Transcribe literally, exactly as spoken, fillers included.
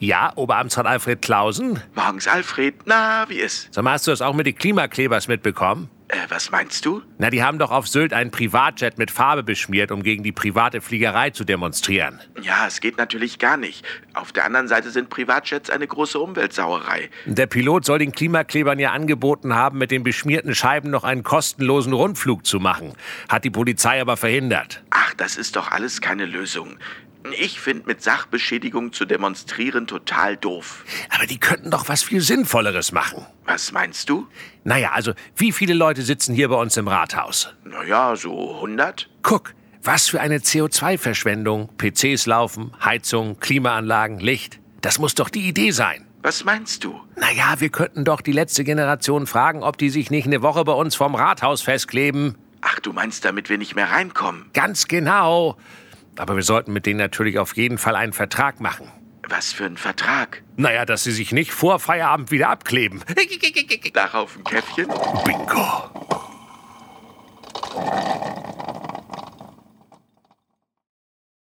Ja, Oberamtsrat Alfred Clausen. Morgens, Alfred. Na, wie ist? Sag mal, hast du das auch mit den Klimaklebers mitbekommen? Äh, was meinst du? Na, die haben doch auf Sylt einen Privatjet mit Farbe beschmiert, um gegen die private Fliegerei zu demonstrieren. Ja, es geht natürlich gar nicht. Auf der anderen Seite sind Privatjets eine große Umweltsauerei. Der Pilot soll den Klimaklebern ja angeboten haben, mit den beschmierten Scheiben noch einen kostenlosen Rundflug zu machen. Hat die Polizei aber verhindert. Ach, das ist doch alles keine Lösung. Ich finde, mit Sachbeschädigung zu demonstrieren total doof. Aber die könnten doch was viel Sinnvolleres machen. Was meinst du? Naja, also, wie viele Leute sitzen hier bei uns im Rathaus? Naja, so hundert. Guck, was für eine C O zwei Verschwendung. P Cs laufen, Heizung, Klimaanlagen, Licht. Das muss doch die Idee sein. Was meinst du? Naja, wir könnten doch die letzte Generation fragen, ob die sich nicht eine Woche bei uns vorm Rathaus festkleben. Ach, du meinst, damit wir nicht mehr reinkommen? Ganz genau. Aber wir sollten mit denen natürlich auf jeden Fall einen Vertrag machen. Was für ein Vertrag? Naja, dass sie sich nicht vor Feierabend wieder abkleben. Darauf ein Käffchen? Bingo.